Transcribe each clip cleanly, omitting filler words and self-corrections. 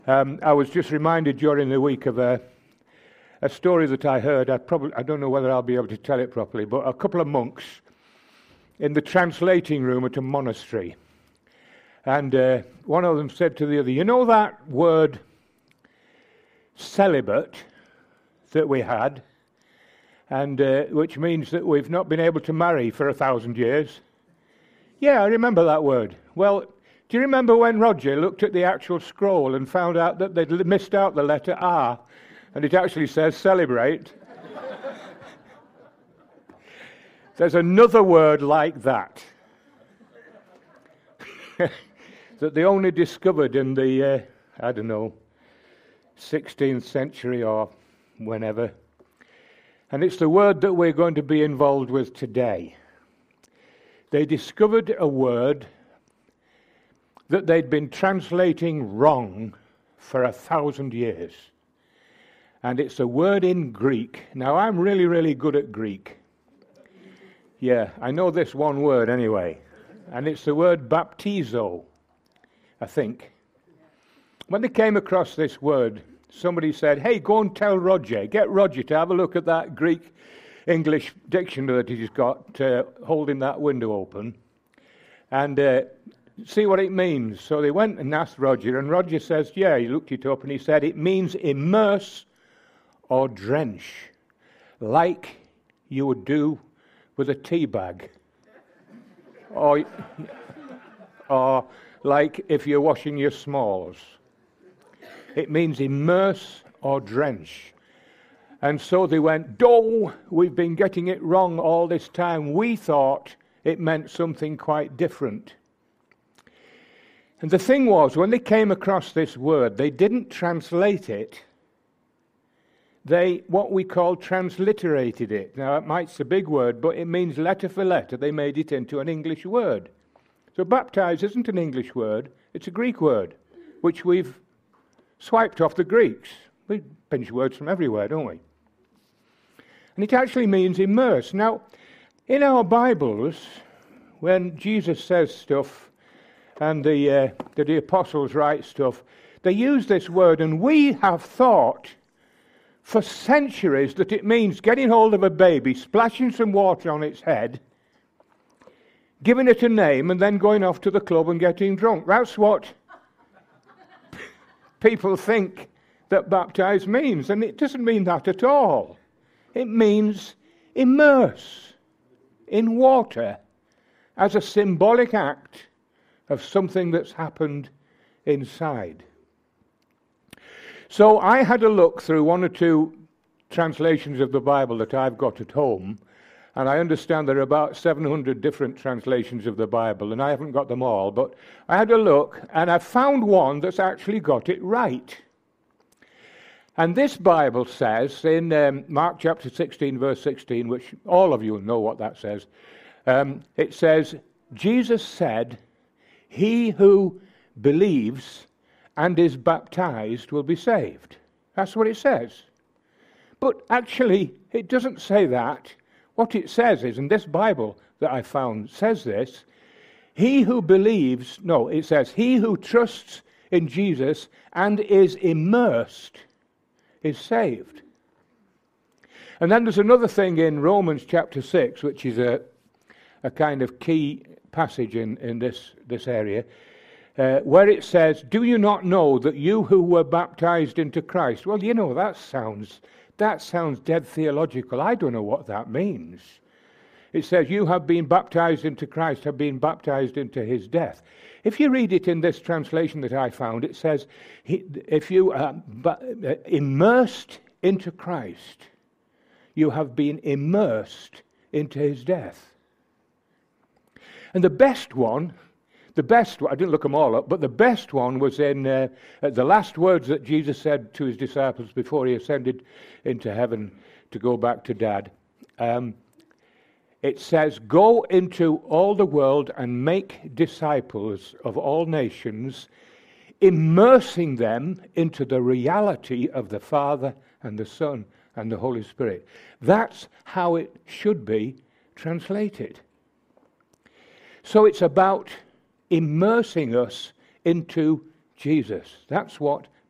I was just reminded during the week of a story that I heard. I don't know whether I'll be able to tell it properly, but a couple of monks in the translating room at a monastery. And one of them said to the other, you know that word celibate that we had, and which means that we've not been able to marry for 1,000 years? Yeah, I remember that word. Well, do you remember when Roger looked at the actual scroll and found out that they'd missed out the letter R, and it actually says celebrate? There's another word like that that they only discovered in the, 16th century or whenever. And it's the word that we're going to be involved with today. They discovered a word that they'd been translating wrong for 1,000 years. And it's a word in Greek. Now, I'm really, really good at Greek. Yeah, I know this one word anyway. And it's the word baptizo, I think. When they came across this word, somebody said, hey, go and tell Roger. Get Roger to have a look at that Greek-English dictionary that he's got holding that window open. And see what it means. So they went and asked Roger, and Roger says, yeah, he looked it up, and he said it means immerse or drench, like you would do with a tea bag, or like if you're washing your smalls. It means immerse or drench. And so they went, oh, we've been getting it wrong all this time. We thought it meant something quite different. And the thing was, when they came across this word, they didn't translate it. They, what we call, transliterated it. Now, it might be a big word, but it means letter for letter. They made it into an English word. So baptize isn't an English word. It's a Greek word, which we've swiped off the Greeks. We pinch words from everywhere, don't we? And it actually means immerse. Now, in our Bibles, when Jesus says stuff, and the apostles write stuff, they use this word, and we have thought for centuries that it means getting hold of a baby, splashing some water on its head, giving it a name, and then going off to the club and getting drunk. That's what people think that baptize means, and it doesn't mean that at all. It means immerse in water as a symbolic act of something that's happened inside. So I had a look through one or two translations of the Bible that I've got at home, and I understand there are about 700 different translations of the Bible, and I haven't got them all, but I had a look, and I found one that's actually got it right. And this Bible says, in Mark chapter 16, verse 16, which all of you know what that says, it says, Jesus said, he who believes and is baptized will be saved. That's what it says. But actually, it doesn't say that. What it says is, and this Bible that I found says this, he who believes, no, it says, he who trusts in Jesus and is immersed is saved. And then there's another thing in Romans chapter 6, which is a kind of key passage in this area, where it says, do you not know that you who were baptized into Christ? Well, you know, that sounds dead theological. I don't know what that means. It says, you have been baptized into Christ, have been baptized into his death. If you read it in this translation that I found, it says, if you are immersed into Christ, you have been immersed into his death. And the best one, I didn't look them all up, but the best one was in the last words that Jesus said to his disciples before he ascended into heaven to go back to Dad. It says, go into all the world and make disciples of all nations, immersing them into the reality of the Father and the Son and the Holy Spirit. That's how it should be translated. So it's about immersing us into Jesus. That's what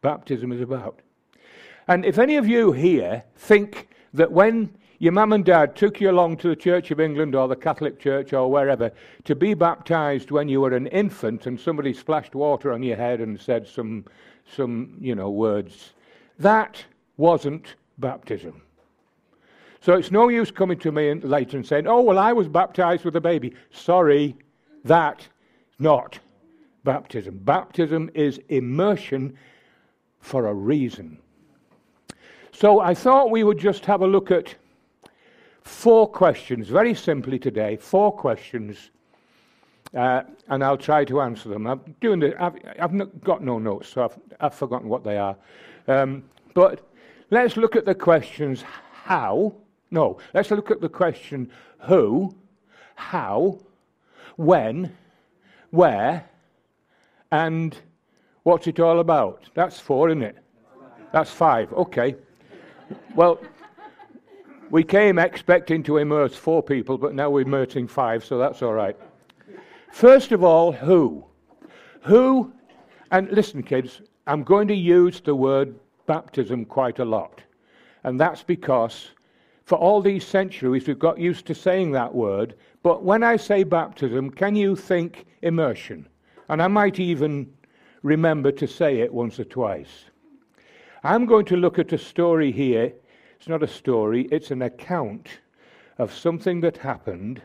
baptism is about. And if any of you here think that when your mum and dad took you along to the Church of England or the Catholic Church or wherever to be baptized when you were an infant and somebody splashed water on your head and said some words, that wasn't baptism. So it's no use coming to me later and saying, oh, well, I was baptized with a baby. Sorry, that's not baptism. Baptism is immersion for a reason. So I thought we would just have a look at 4 questions, very simply today, 4 questions, and I'll try to answer them. I've not got no notes, so I've forgotten what they are. But let's look at the questions let's look at the question who, how, when, where, and what's it all about? That's 4, isn't it? That's 5, okay. Well, we came expecting to immerse 4 people, but now we're immersing 5, so that's all right. First of all, who? Who, and listen, kids, I'm going to use the word baptism quite a lot. And that's because for all these centuries we've got used to saying that word, but when I say baptism, can you think immersion? And I might even remember to say it once or twice. I'm going to look at a story here. It's not a story, it's an account of something that happened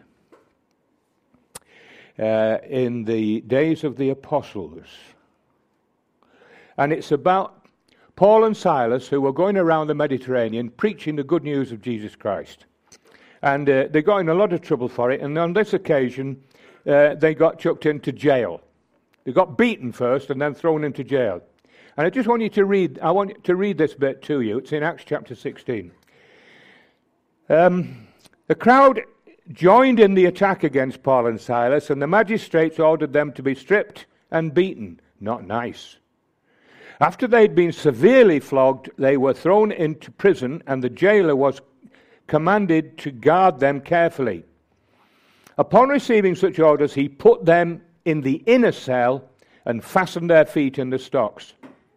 in the days of the apostles. And it's about Paul and Silas, who were going around the Mediterranean preaching the good news of Jesus Christ. And they got in a lot of trouble for it, and on this occasion they got chucked into jail. They got beaten first and then thrown into jail. And I want to read this bit to you. It's in Acts chapter 16. The crowd joined in the attack against Paul and Silas, and the magistrates ordered them to be stripped and beaten. Not nice. After they'd been severely flogged, they were thrown into prison, and the jailer was commanded to guard them carefully. Upon receiving such orders, he put them in the inner cell and fastened their feet in the stocks.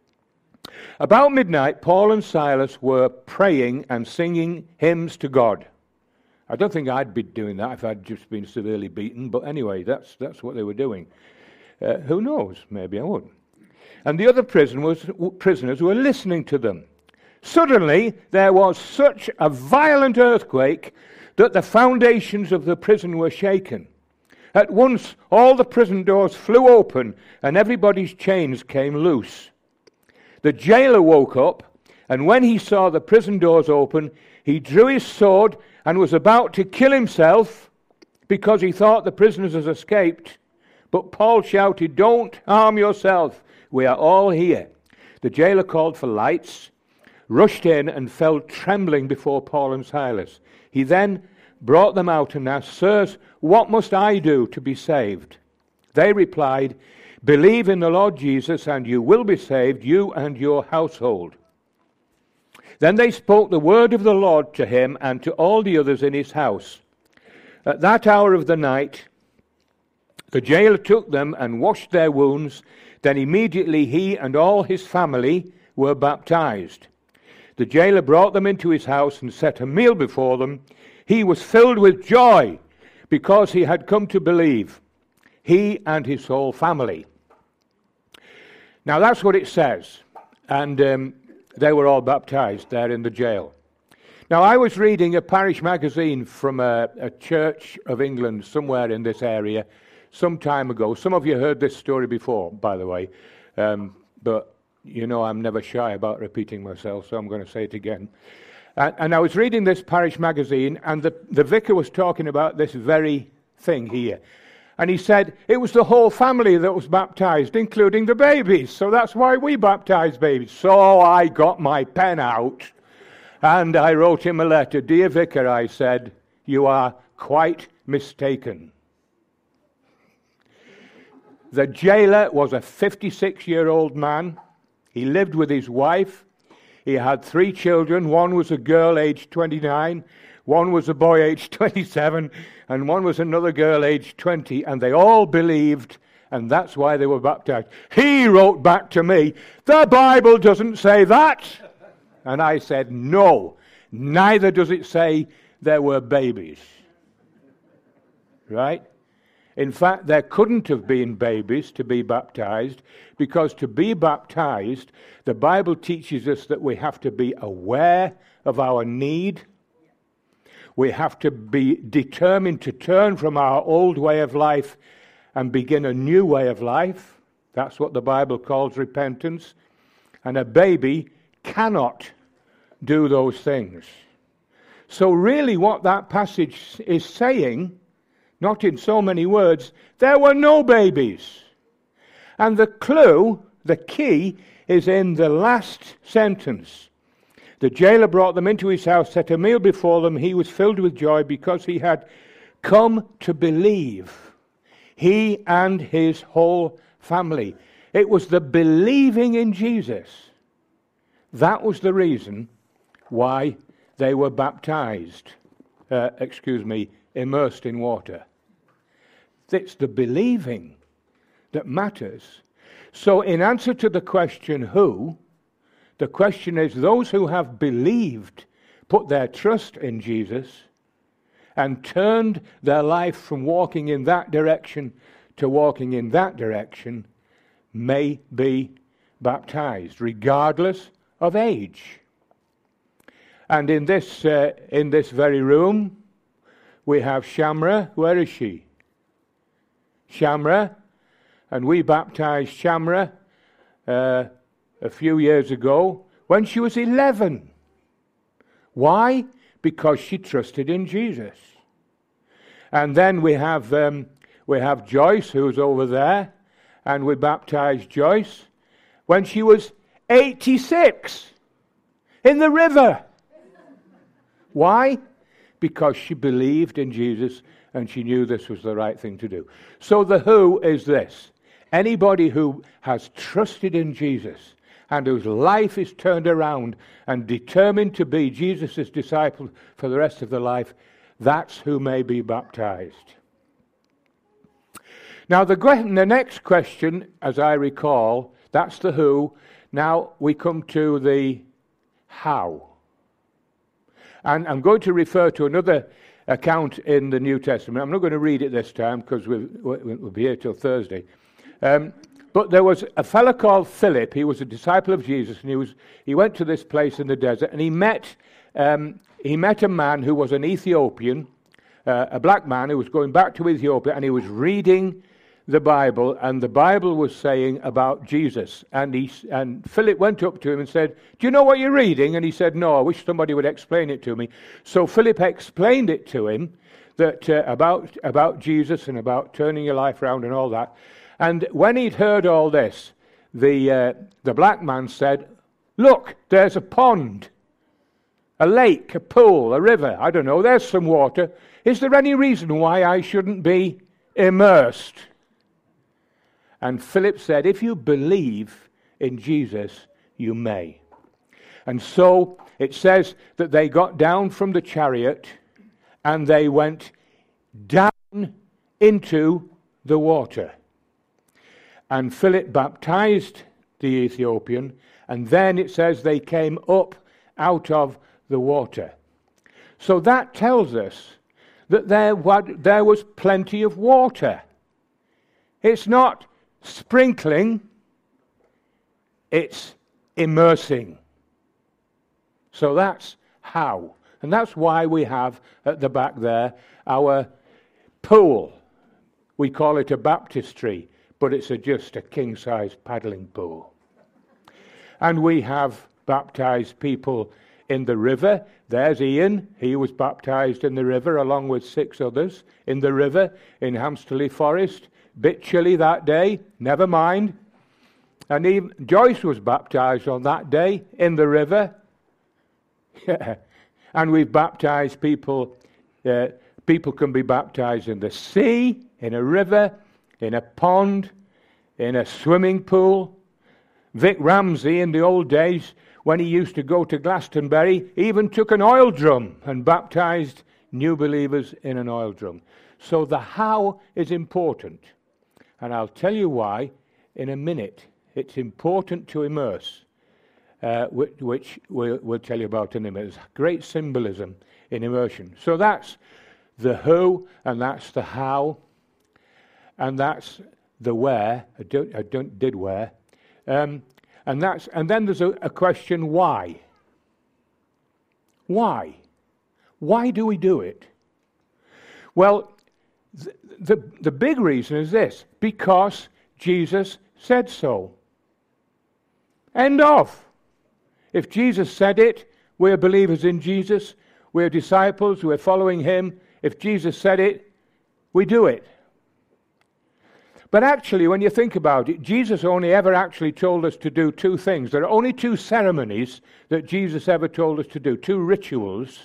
About midnight, Paul and Silas were praying and singing hymns to God. I don't think I'd be doing that if I'd just been severely beaten, but anyway, that's what they were doing. Who knows? Maybe I would. And the other prisoners were listening to them. Suddenly, there was such a violent earthquake that the foundations of the prison were shaken. At once, all the prison doors flew open, and everybody's chains came loose. The jailer woke up, and when he saw the prison doors open, he drew his sword and was about to kill himself because he thought the prisoners had escaped. But Paul shouted, "Don't harm yourself. We are all here." The jailer called for lights, rushed in, and fell trembling before Paul and Silas. He then brought them out and asked, "Sirs, what must I do to be saved?" They replied, "Believe in the Lord Jesus, and you will be saved, you and your household." Then they spoke the word of the Lord to him and to all the others in his house. At that hour of the night, the jailer took them and washed their wounds. Then immediately he and all his family were baptized. The jailer brought them into his house and set a meal before them. He was filled with joy because he had come to believe, he and his whole family. Now that's what it says. And they were all baptized there in the jail. Now I was reading a parish magazine from a Church of England somewhere in this area some time ago. Some of you heard this story before, by the way. But you know I'm never shy about repeating myself, so I'm going to say it again. And I was reading this parish magazine, and the vicar was talking about this very thing here. And he said it was the whole family that was baptized, including the babies. So that's why we baptize babies. So I got my pen out, and I wrote him a letter. "Dear vicar," I said, "you are quite mistaken." The jailer was a 56-year-old man. He lived with his wife. He had 3 children. One was a girl aged 29, one was a boy aged 27, and one was another girl aged 20, and they all believed And that's why they were baptized. He wrote back to me, the Bible doesn't say that. And I said, no, neither does it say there were babies. Right? In fact, there couldn't have been babies to be baptized, because to be baptized, the Bible teaches us that we have to be aware of our need. We have to be determined to turn from our old way of life and begin a new way of life. That's what the Bible calls repentance. And a baby cannot do those things. So really what that passage is saying, not in so many words, there were no babies. And the clue, the key, is in the last sentence. The jailer brought them into his house, set a meal before them. He was filled with joy because he had come to believe. He and his whole family. It was the believing in Jesus. That was the reason why they were baptized. Immersed in water. It's the believing that matters. So in answer to the question who, the question is those who have believed, put their trust in Jesus, and turned their life from walking in that direction to walking in that direction, may be baptized, regardless of age. And in this very room, we have Shamra. Where is she? Shamra. And we baptized Shamra a few years ago when she was 11. Why? Because she trusted in Jesus. And then we have Joyce, who's over there, and we baptized Joyce when she was 86 in the river. Why? Because she believed in Jesus and she knew this was the right thing to do. So the who is this. Anybody who has trusted in Jesus and whose life is turned around and determined to be Jesus' disciple for the rest of their life, that's who may be baptized. Now the next question, as I recall, that's the who. Now we come to the how. And I'm going to refer to another account in the New Testament. I'm not going to read it this time because we'll be here till Thursday. But there was a fellow called Philip. He was a disciple of Jesus, and he went to this place in the desert, and he met a man who was an Ethiopian, a black man who was going back to Ethiopia, and he was reading the Bible, and the Bible was saying about Jesus. And Philip went up to him and said, "Do you know what you're reading?" And he said, "No, I wish somebody would explain it to me." So Philip explained it to him, that about Jesus and about turning your life around and all that. And when he'd heard all this, the black man said, "Look, there's a pond, a lake, a pool, a river. I don't know, there's some water. Is there any reason why I shouldn't be immersed?" And Philip said, "If you believe in Jesus, you may." And so it says that they got down from the chariot and they went down into the water. And Philip baptized the Ethiopian, and then it says they came up out of the water. So that tells us that there was plenty of water. It's not sprinkling, it's immersing. So that's how. And that's why we have at the back there our pool. We call it a baptistry, but it's just a king-size paddling pool. And we have baptized people in the river. There's Ian. He was baptized in the river along with 6 others in the river in Hamsterley Forest. Bit chilly that day, never mind. And even Joyce was baptized on that day in the river. And we've baptized people. People can be baptized in the sea, in a river, in a pond, in a swimming pool. Vic Ramsey in the old days, when he used to go to Glastonbury, even took an oil drum and baptized new believers in an oil drum. So the how is important. And I'll tell you why in a minute. It's important to immerse, which we'll tell you about in a minute. There's great symbolism in immersion. So that's the who, and that's the how, and that's the where. Did where. And then there's a question, why? Why? Why do we do it? Well, the big reason is this: because Jesus said so. End of. If Jesus said it, we're believers in Jesus, we're disciples, we're following him. If Jesus said it, we do it. But actually, when you think about it, Jesus only ever actually told us to do two things. There are only two ceremonies that Jesus ever told us to do, two rituals.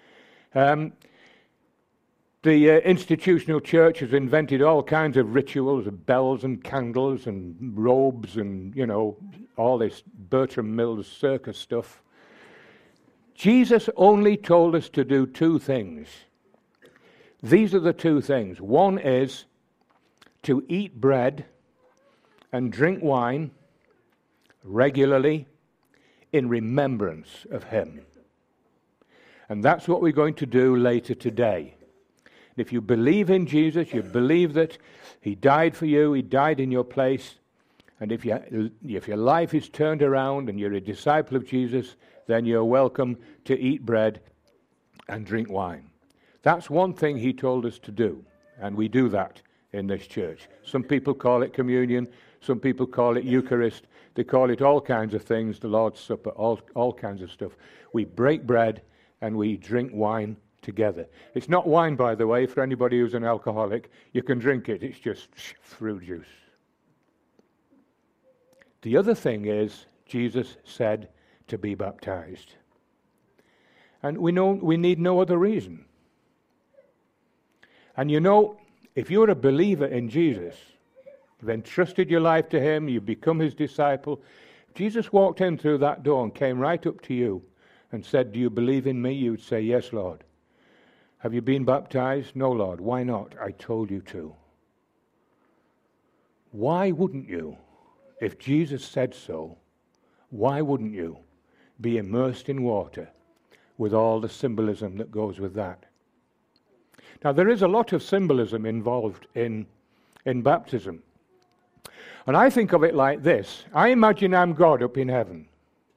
The institutional church has invented all kinds of rituals, of bells and candles and robes and, all this Bertram Mills circus stuff. Jesus only told us to do two things. These are the two things. One is to eat bread and drink wine regularly in remembrance of him. And that's what we're going to do later today. If you believe in Jesus, you believe that he died for you, he died in your place, and if your life is turned around and you're a disciple of Jesus, then you're welcome to eat bread and drink wine. That's one thing he told us to do, and we do that in this church. Some people call it communion, some people call it Eucharist, they call it all kinds of things, the Lord's Supper, all kinds of stuff. We break bread and we drink wine together. It's not wine, by the way, for anybody who's an alcoholic. You can drink it, it's just fruit juice. The other thing is, Jesus said to be baptized. And we know we need no other reason. And if you're a believer in Jesus, you've entrusted your life to him, you've become his disciple, if Jesus walked in through that door and came right up to you and said, "Do you believe in me?" you would say, "Yes, Lord." "Have you been baptized?" "No, Lord." "Why not?" "I told you to." Why wouldn't you? If Jesus said so, why wouldn't you be immersed in water with all the symbolism that goes with that? Now, there is a lot of symbolism involved in baptism. And I think of it like this. I imagine I'm God up in heaven,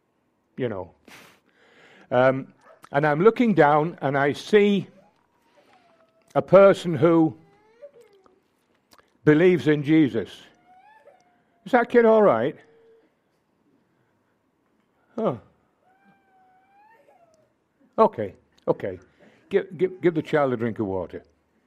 and I'm looking down and I see a person who believes in Jesus. Is that kid all right? Oh. Okay. Give the child a drink of water.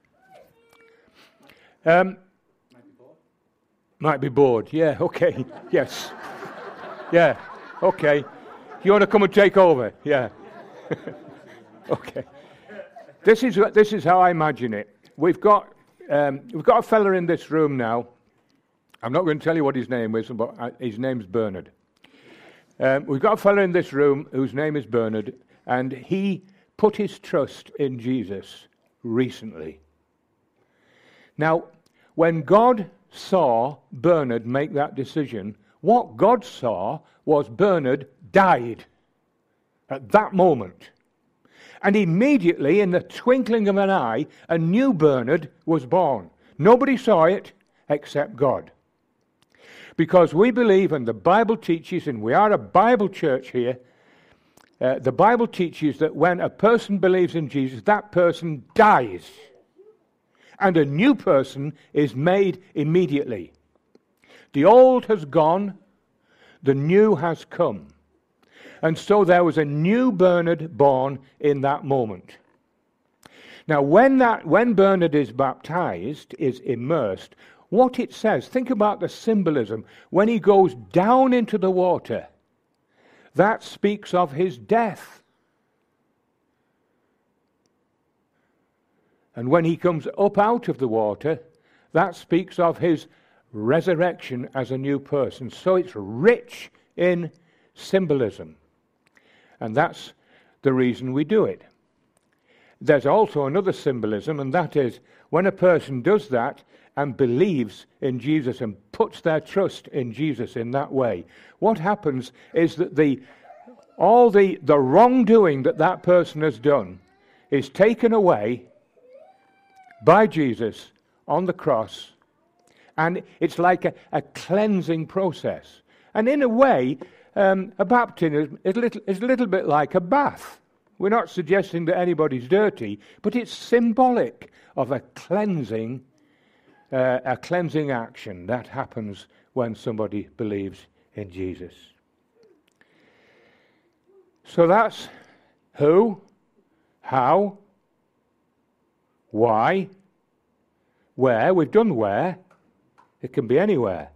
Might be bored. Yeah, okay. Yes. Yeah, okay. You want to come and take over? Yeah. Okay. This is how I imagine it. We've got a fella in this room now. I'm not going to tell you what his name is, but his name's Bernard. We've got a fella in this room whose name is Bernard, and he put his trust in Jesus recently. Now, when God saw Bernard make that decision, what God saw was Bernard died at that moment. And immediately, in the twinkling of an eye, a new Bernard was born. Nobody saw it except God. Because we believe, and the Bible teaches, and we are a Bible church here, the Bible teaches that when a person believes in Jesus, that person dies. And a new person is made immediately. The old has gone, the new has come. And so there was a new Bernard born in that moment. Now, when Bernard is baptized, is immersed, what it says, think about the symbolism. When he goes down into the water, that speaks of his death. And when he comes up out of the water, that speaks of his resurrection as a new person. So it's rich in symbolism. And that's the reason we do it. There's also another symbolism, and that is when a person does that, and believes in Jesus and puts their trust in Jesus in that way, what happens is that all the wrongdoing that person has done is taken away by Jesus on the cross, and it's like a cleansing process. And in a way, a baptism is a little bit like a bath. We're not suggesting that anybody's dirty, but it's symbolic of a cleansing action that happens when somebody believes in Jesus. So that's who, how, why, where. We've done where. It can be anywhere.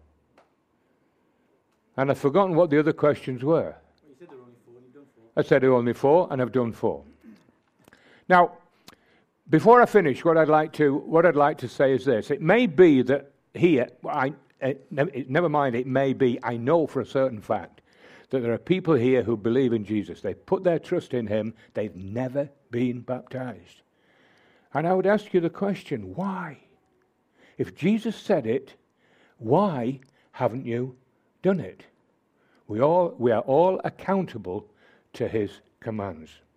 And I've forgotten what the other questions were. You said there were only 4, and you've done 4. I said there were only 4, and I've done 4. Now, before I finish, what I'd like to say is this: it may be that here, never mind. It may be. I know for a certain fact that there are people here who believe in Jesus. They put their trust in him. They've never been baptized. And I would ask you the question: why? If Jesus said it, why haven't you done it? We are all accountable to his commands.